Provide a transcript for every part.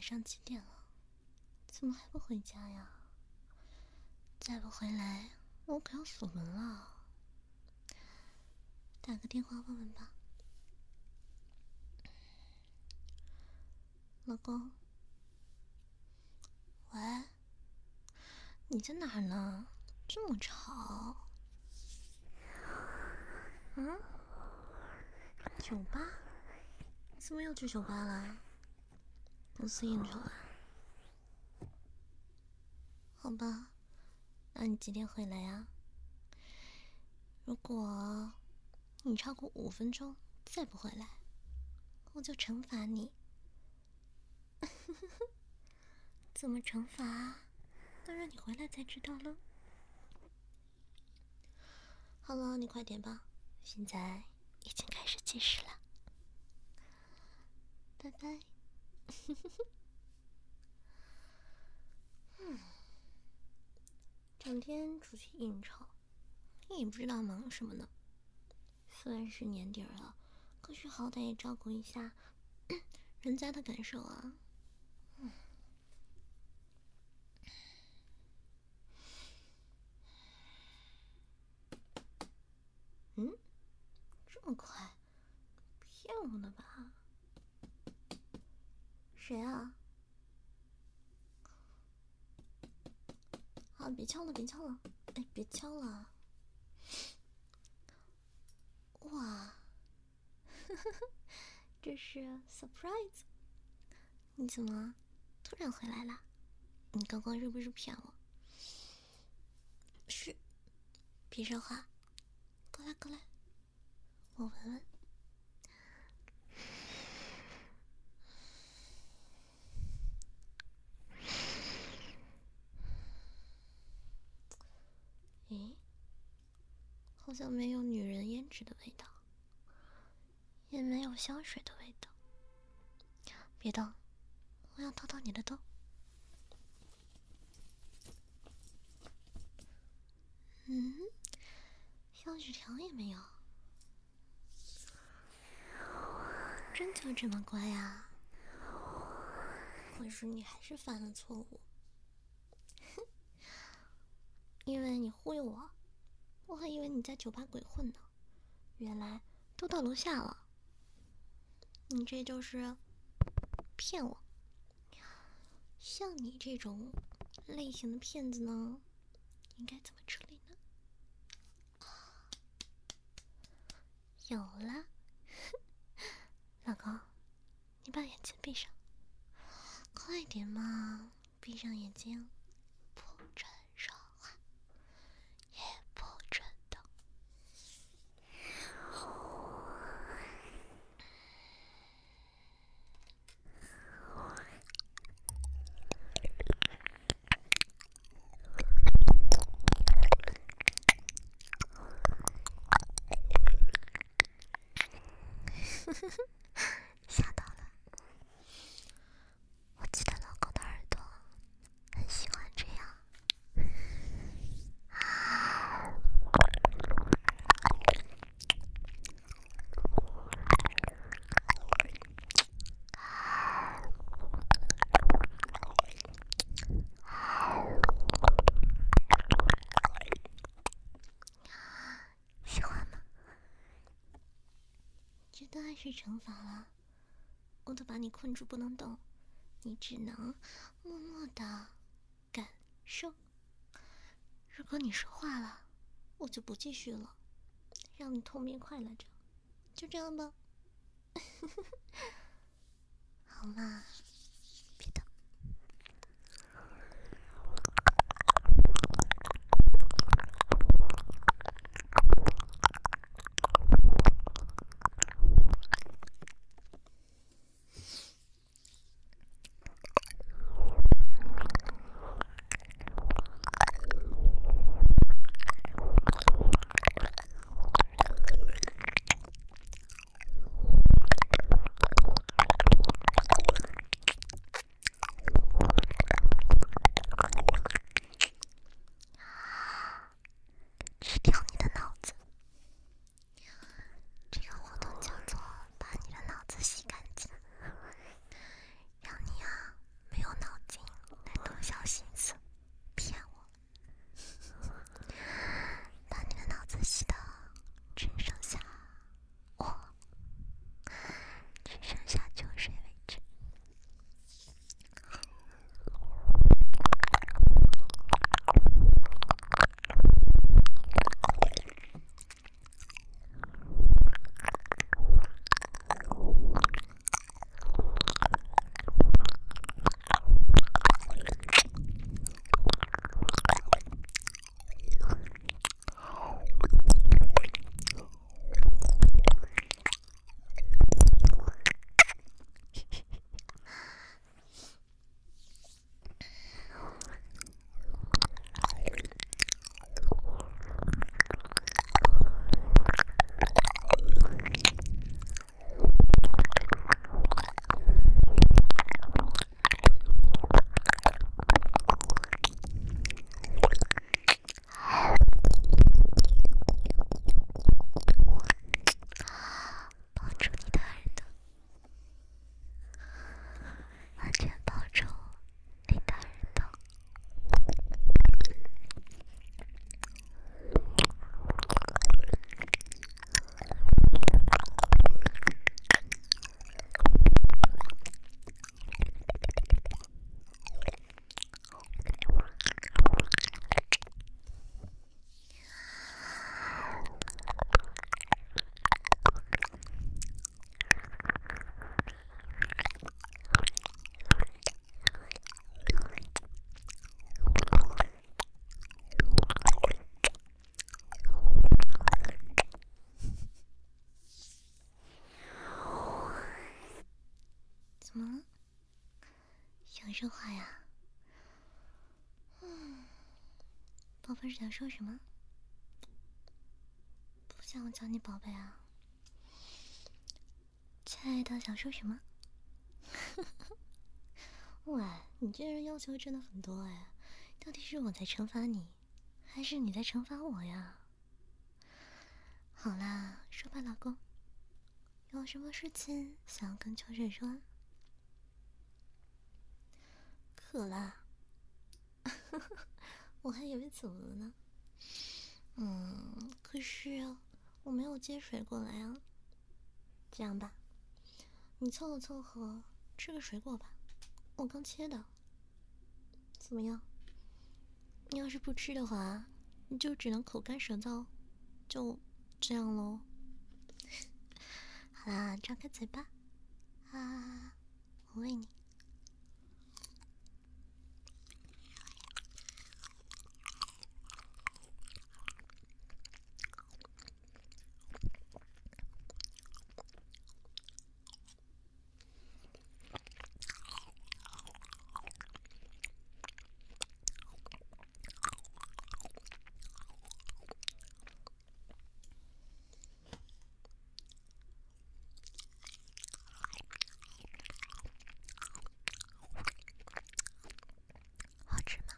上几点了？怎么还不回家呀？再不回来，我可要锁门了。打个电话问问吧。老公，喂，你在哪儿呢？这么吵。嗯？酒吧？怎么又去酒吧了？公司应酬啊？好吧，那你几点回来呀？如果你超过5分钟再不回来，我就惩罚你。怎么惩罚啊？当然你回来才知道了。好了，你快点吧，现在已经开始计时了。拜拜。整天出去应酬，你也不知道忙什么呢。虽然是年底了，可是好歹也照顾一下人家的感受啊。这么快？骗我呢吧？谁啊？好，别敲了，别敲了，哎，别敲了。哇，这是 surprise。你怎么突然回来了？你刚刚是不是骗我？是，别说话，过来过来，我闻闻。诶，好像没有女人胭脂的味道，也没有香水的味道。别动，我要掏掏你的兜。小纸条也没有。真就这么乖啊？可是你还是犯了错误。因为你忽悠我，我还以为你在酒吧鬼混呢，原来都到楼下了。你这就是骗我。像你这种类型的骗子呢，应该怎么处理呢？有了。老公，你把眼睛闭上，快点嘛，闭上眼睛。不准说话，也不准动。吓到了。我记得老公的耳朵很喜欢这样。喜欢吗？这当然是惩罚了。我都把你困住不能动，你只能默默的感受。如果你说话了，我就不继续了，让你痛并快乐着。就这样吧。好嘛，别动。 吸的只剩下我，只剩下酒水为止。怎么了？想说话呀？宝贝儿想说什么？不想我叫你宝贝啊？亲爱的，想说什么？喂，你这人要求真的很多哎，到底是我在惩罚你，还是你在惩罚我呀？好啦，说吧，老公，有什么事情想要跟秋水说？渴啦，我还以为怎么了呢。可是我没有接水过来啊。这样吧，你凑合凑合吃个水果吧，我刚切的。怎么样？你要是不吃的话，你就只能口干舌燥，就这样咯。好啦，张开嘴巴啊，我喂你。好吃吗？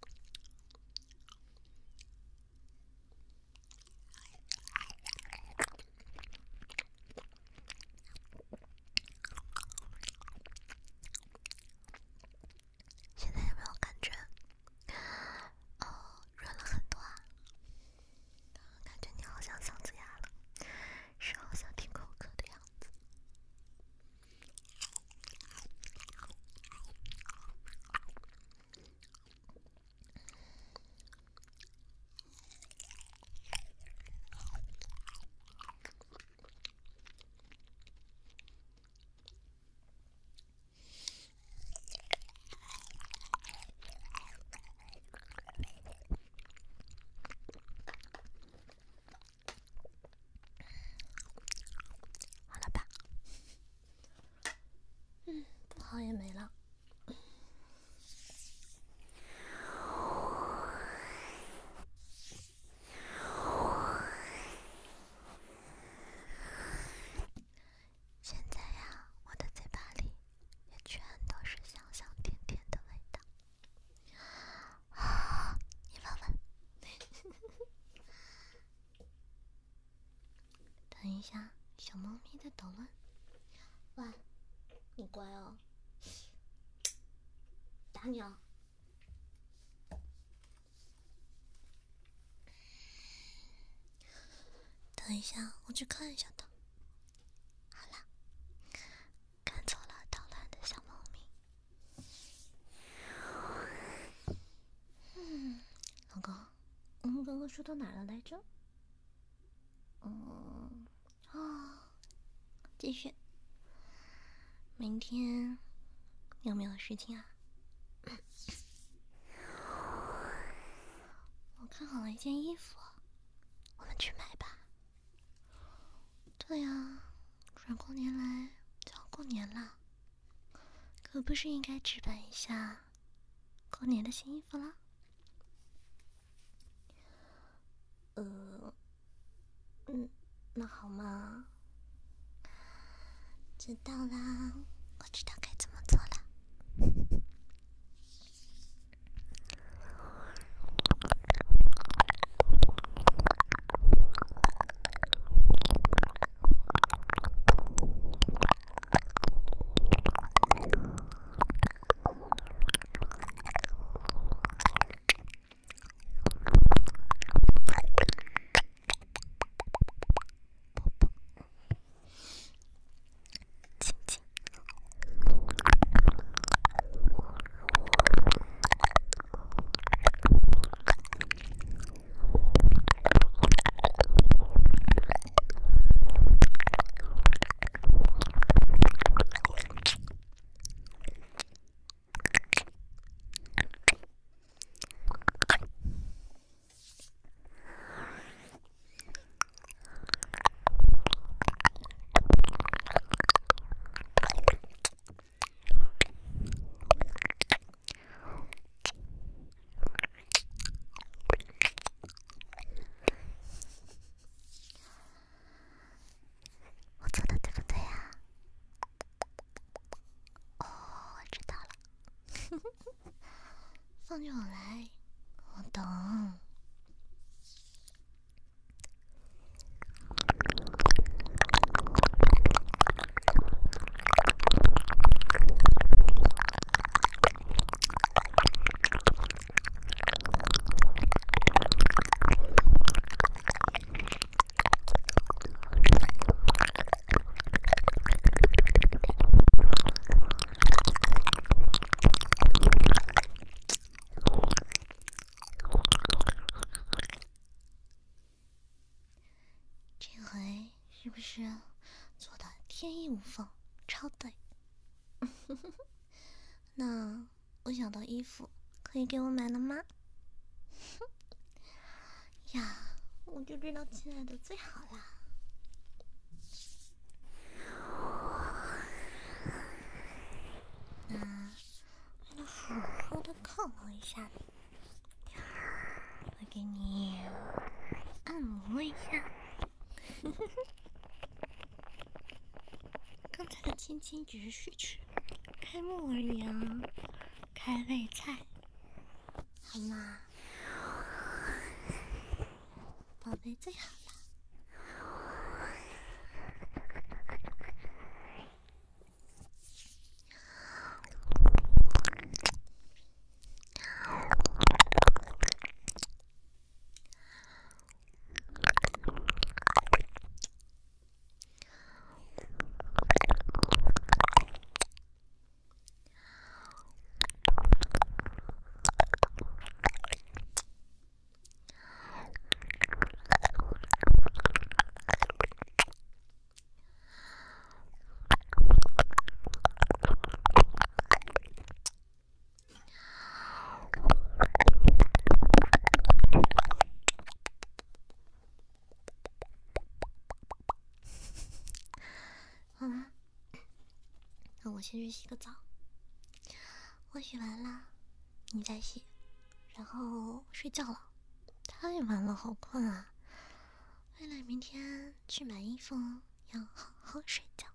现在有没有感觉润了很多啊？感觉你好像嗓子哑了，是好像挺口渴的样子。好了吧？不好也没了。现在呀，我的嘴巴里也全都是香香甜甜的味道。你闻闻。等一下，小猫咪在捣乱。喂，你乖哦。打你了。 等一下，我去看一下他。好啦，看错了捣乱的小猫咪。老公，我们刚刚说到哪了来着？继续。明天有没有事情啊？我看好了一件衣服，我们去买吧。对呀，转过年来就要过年了，可不是应该置办一下过年的新衣服啦？那好嘛，知道啦，我知道该怎么做了。我做的对不对啊？哦，我知道了。放着我来，我懂。这回是不是做的天衣无缝，超对？那我想到衣服可以给我买了吗？呀，我就知道亲爱的最好啦。那我来好好的犒劳一下你，我给你按摩一下。刚才的亲亲只是序曲，开幕而已啊，开胃菜，好吗？宝贝最好了。好啦，那我先去洗个澡。我洗完了，你再洗，然后睡觉了。太晚了，好困啊！为了明天去买衣服，要好好睡觉。